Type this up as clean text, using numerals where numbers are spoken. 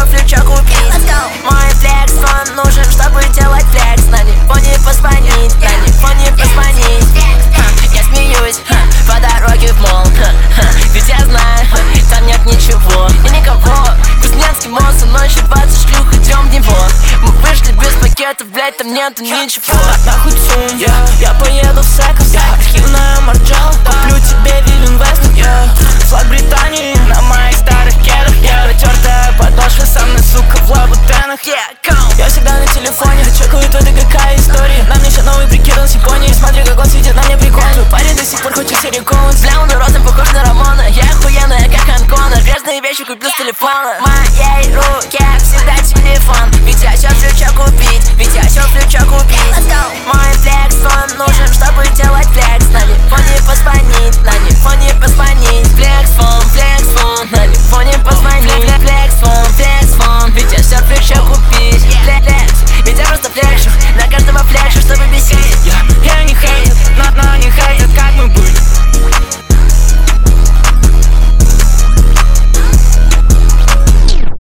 флючок купить. Мой флекс, он нужен, чтобы делать флекс. На телефоне позвонить, на телефоне позвонить. Я смеюсь по дороге в мол, ведь я знаю, там нет ничего и никого. Кузнецкий мост, со мной еще 20 шлюх, идем в него. Мы вышли без пакетов, блять, там нету ничего. Нахуй цум, я поеду в секов, архивная марджал. Куплю тебе Вилинвест, флаг Британии на моих старых кедах. Протертая подошва, со мной, сука, в лабутенах. Я всегда на телефоне, чекаю то какая история. На мне еще новый прикид, он с Японии. Смотри, как он сидит на мне прикольно. Твой парень до сих пор хочет силикон. Взглянул ротом, похож на Рамона. Я охуенная, как Анкона. Грязные вещи купил с телефона. В моей руке всегда телефон, ведь я все флючок купить, ведь я все флючок купить.